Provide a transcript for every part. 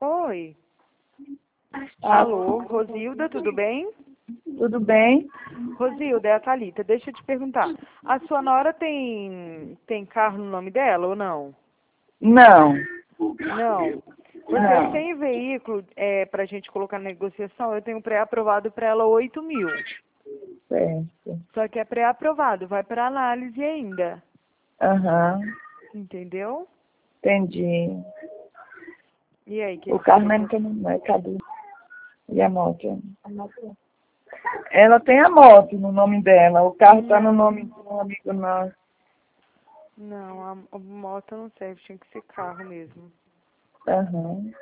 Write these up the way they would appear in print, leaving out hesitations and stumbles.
Oi. Alô, Alô, Rosilda, tudo bem? tudo bem? Rosilda, é a Thalita. Deixa eu te perguntar. A sua nora tem carro no nome dela ou não? Não, Não. Porque eu não. tenho veículo para a gente colocar na negociação, eu tenho pré-aprovado para ela 8.000. Certo. Só que é pré-aprovado, vai para análise ainda. Aham, Entendeu? entendi. E aí, o que O que você carro quer não fazer? tem no mercado. E a moto? Ela tem a moto no nome dela. O carro está no nome de um amigo nosso. Não, a moto não serve, tinha que ser carro mesmo. Aham.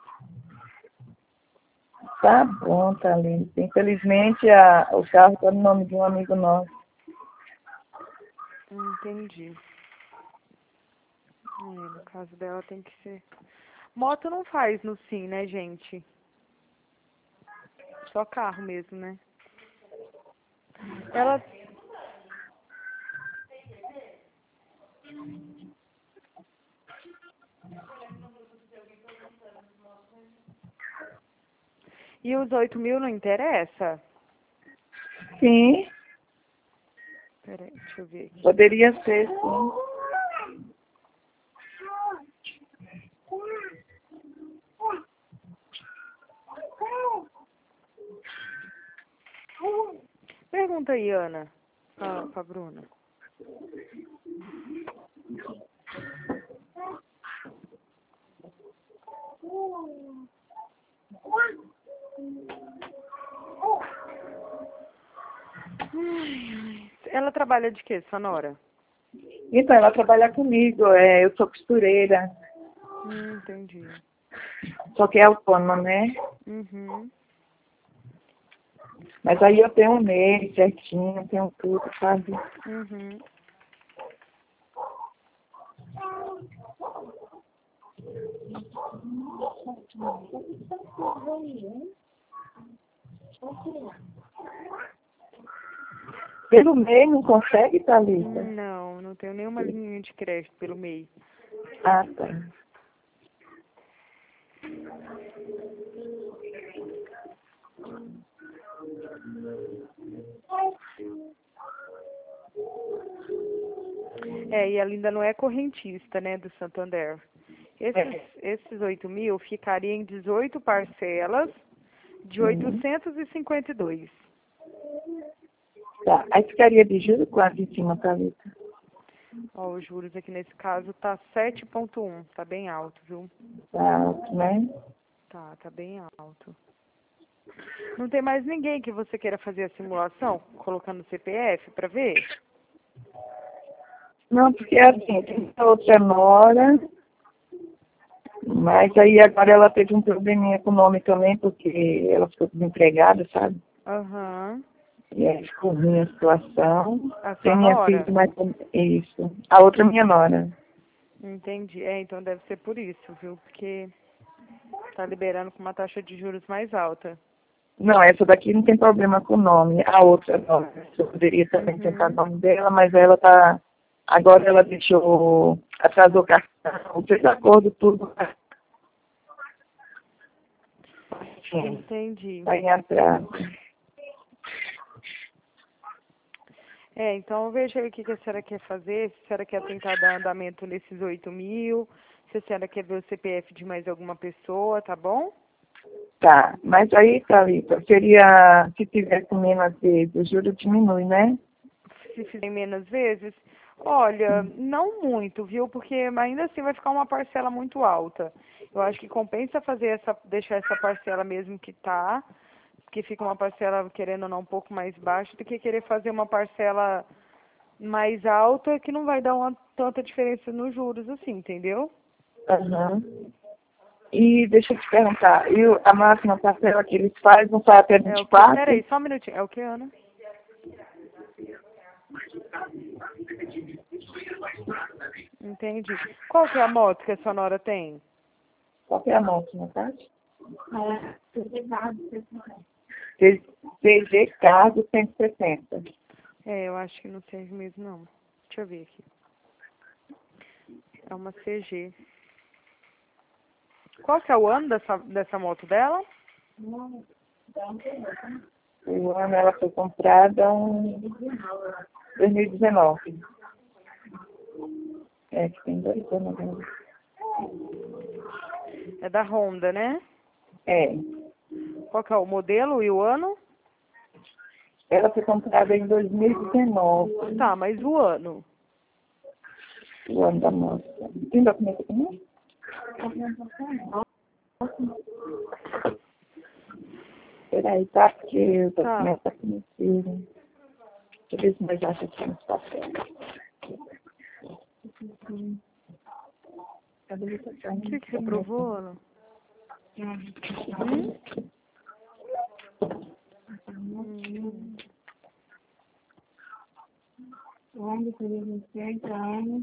Tá bom, Thalita. Infelizmente, o carro está no nome de um amigo nosso. Entendi. No caso dela tem que ser. Moto não faz no sim, né, gente? Só carro mesmo, né? Ela. E os 8.000 não interessa? Sim, Peraí, deixa eu ver aqui. poderia ser, sim. Pergunta aí, Ana, pra Bruna. Ela trabalha de quê, sua nora? Então, ela trabalha comigo. Eu sou costureira. Entendi. Só que é autônoma, né? Uhum. Mas aí eu tenho um mês certinho, tenho tudo, sabe? Uhum. Pelo mês não consegue, Thalita? Não, não tenho nenhuma linha de crédito pelo MEI. Ah, tá. E ela ainda não é correntista, né, do Santander. Esses 8.000 ficariam em 18 parcelas de Uhum. 852. Tá. Aí ficaria de juros quase em cima, Thalita. Ó, os juros aqui nesse caso tá 7,1, tá bem alto, viu? Tá alto, né? Tá bem alto. Não tem mais ninguém que você queira fazer a simulação, colocando o CPF pra ver? Não, porque assim, tem outra nora, mas aí agora ela teve um probleminha com o nome também, porque ela ficou desempregada, sabe? Aham. E aí ficou ruim a situação. A Tem sua minha filha, nora? mas isso. A outra minha nora. Entendi. Então deve ser por isso, viu? Porque tá liberando com uma taxa de juros mais alta. Não, essa daqui não tem problema com o nome. A outra não. Eu poderia também tentar o Uhum. nome dela, mas ela tá. Agora ela deixou. Atrasou o cartão, fez acordo, tudo. Sim, Entendi. tá em atraso. Então veja aí o que a senhora quer fazer, se a senhora quer tentar dar andamento nesses 8.000, se a senhora quer ver o CPF de mais alguma pessoa, tá bom? Tá, mas aí, Thalita, seria. Se tivesse menos vezes, o juro diminui, né? Se fizer menos vezes, olha, não muito, viu? Porque ainda assim vai ficar uma parcela muito alta. Eu acho que compensa deixar essa parcela mesmo que tá, que fica uma parcela, querendo ou não, um pouco mais baixa, do que querer fazer uma parcela mais alta que não vai dar tanta diferença nos juros assim, entendeu? Aham. E deixa eu te perguntar, a máxima parcela que eles fazem não sai até É o que? 24? Peraí, só um minutinho. É o que, Ana? Entendi. Qual que é a moto que a sua nora tem? Qual que é a máxima, tá? CG Cargo 160. Eu acho que não serve mesmo, não. Deixa eu ver aqui. É uma CG. Qual que é o ano dessa moto dela? O ano ela foi comprada em 2019. É, que tem 2 anos agora. É da Honda, né? É. Qual que é o modelo e o ano? Ela foi comprada em 2019. Tá, mas o ano? O ano da moto. Tem documento aqui? Peraí, tá? Porque o documento tá conhecido. Deixa eu ver se nós achamos aqui nos papéis. Cadê o papel? O que você provou, Ana? Honda 360 anos.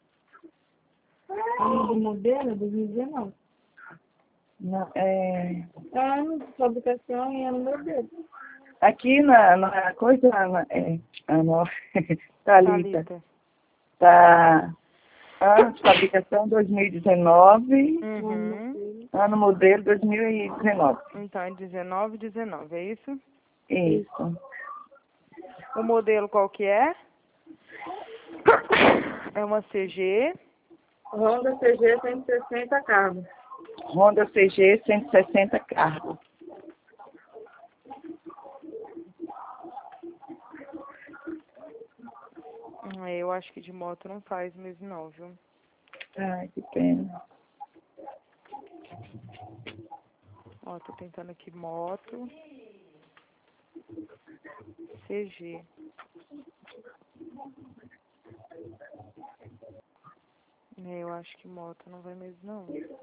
Ano do modelo, 2019. Não, ano de fabricação e ano do modelo. Aqui na coisa, Thalita, tá ano de fabricação 2019, ano modelo 2019. Então, é 19, é isso? Isso. O modelo qual que é? É uma CG. Honda CG 160 carros. Honda CG 160 carros. Eu acho que de moto não faz mesmo não, viu? Ai, que pena. Ó, tô tentando aqui moto. CG. Eu acho que moto não vai mesmo não.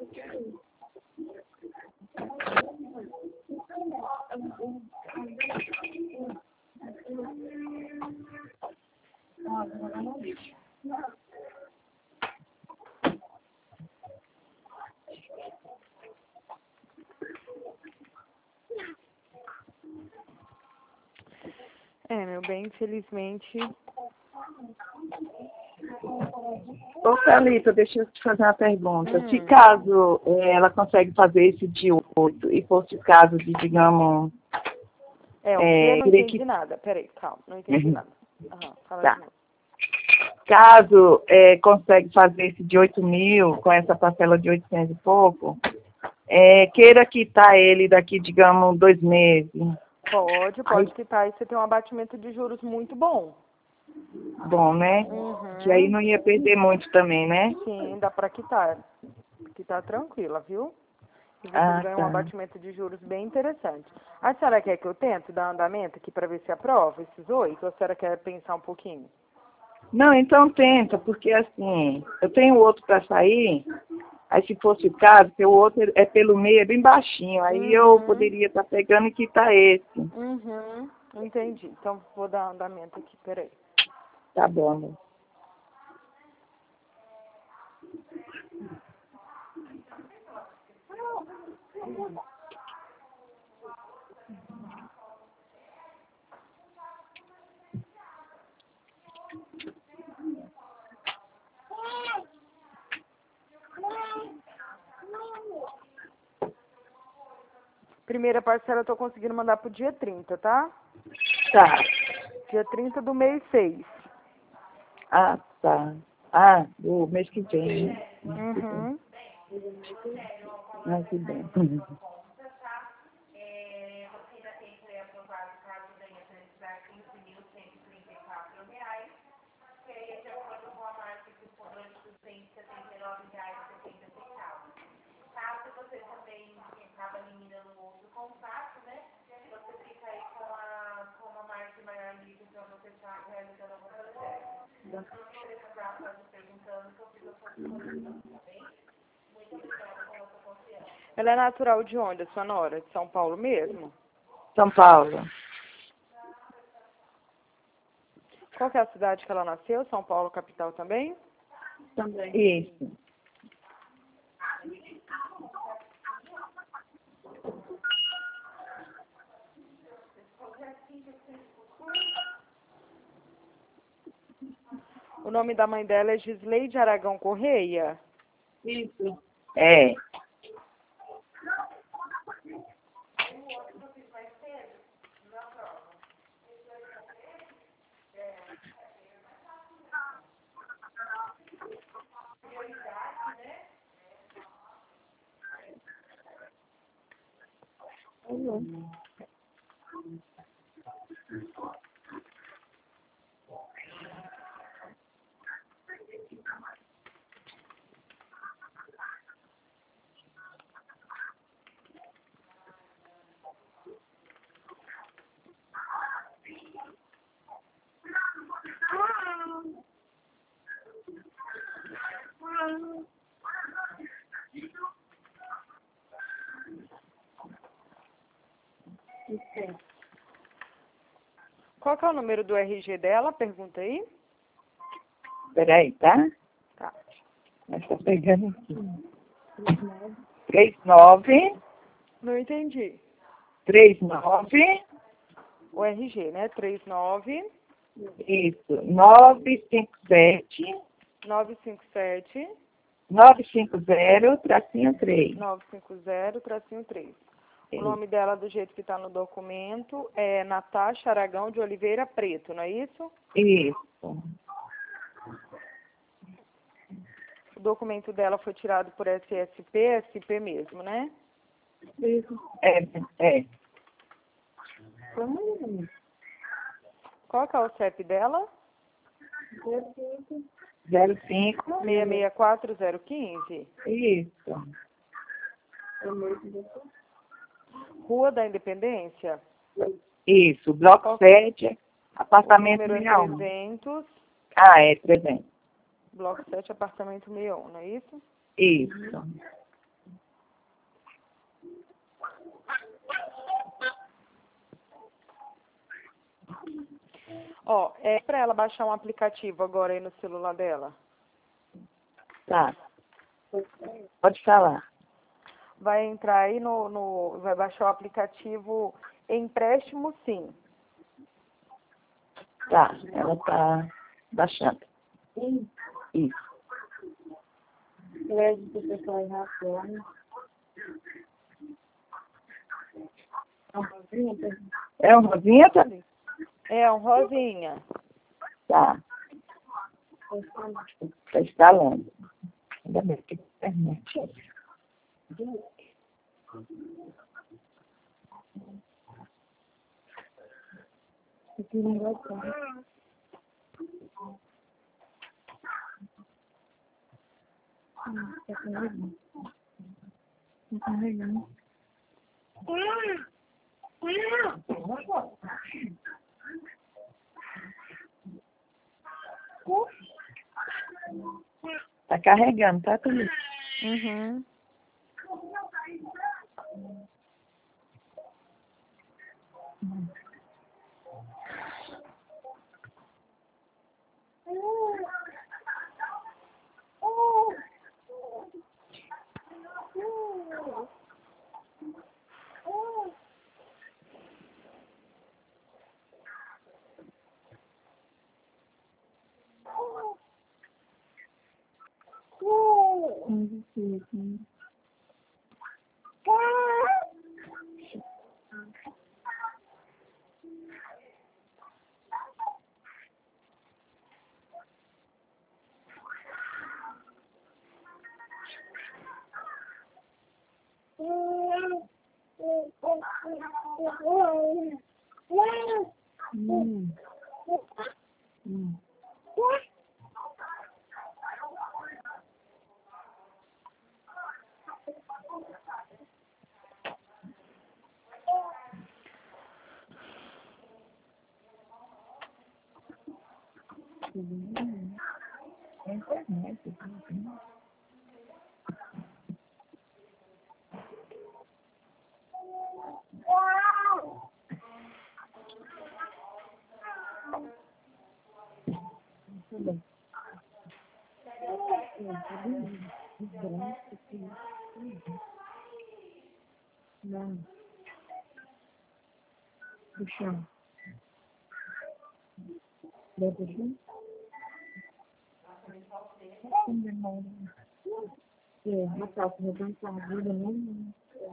Meu bem, infelizmente. Ô, Thalita, deixa eu te fazer uma pergunta. Se caso ela consegue fazer esse de 8 e fosse caso de, digamos... O que? Eu não entendi nada. Peraí, calma, não entendi nada. Fala Tá. de novo. Caso consegue fazer esse de 8.000, com essa parcela de 800 e pouco, queira quitar ele daqui, digamos, 2 meses. Pode quitar. E você tem um abatimento de juros muito bom. Bom, né? Que aí não ia perder muito também, né? Sim, dá pra quitar. Quitar tranquila, viu? E você ganha um abatimento de juros bem interessante. A senhora quer que eu tente dar andamento aqui pra ver se aprova esses 8? Ou a senhora quer pensar um pouquinho? Não, então tenta, porque assim, eu tenho outro para sair, aí se fosse o caso, que o outro é pelo meio, é bem baixinho, aí eu poderia estar pegando e quitar esse. Entendi. Então vou dar andamento aqui, peraí. Tá bom, amor. Primeira parcela eu tô conseguindo mandar pro dia 30, tá? Tá. Dia 30 do mês 6. Ah, tá. Ah, do mês que vem, né? Ah, que bem. Ela é natural de onde, a sua nora? De São Paulo mesmo? São Paulo. Qual que é a cidade que ela nasceu? São Paulo, capital também? Também. Isso. O nome da mãe dela é Gisleide Aragão Correia? Isso. É. Qual que é o número do RG dela? Pergunta aí. Peraí, tá? Tá. Mas tá pegando aqui. 39, Não entendi. 39, O RG, né? 39 isso, 957, 957 950, tracinho 3. 950 tracinho 3. O nome dela, do jeito que está no documento, é Natasha Aragão de Oliveira Preto, não é isso? Isso. O documento dela foi tirado por SSP, SP mesmo, né? Isso. É. Qual que é o CEP dela? 05. 664015. Isso. Rua da Independência? Isso. Bloco 7, apartamento O número é 61. 300, Ah, é 300. bloco 7, apartamento 61, não é isso? Isso. Ó, é para ela baixar um aplicativo agora aí no celular dela. Tá. Pode falar. Vai entrar aí vai baixar o aplicativo Empréstimo Sim. Tá. Ela tá baixando. Isso. É um rosinha, tá? É um rosinha. Tá. Tá instalando. Ainda bem que tem internet. Tá carregando, tá tudo. Uhum. Não. Do chão. Dentro do chão? É, mas tá, se não tá vida, não.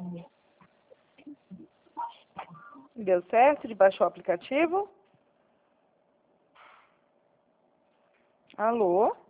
Deu certo de baixar o aplicativo? Alô?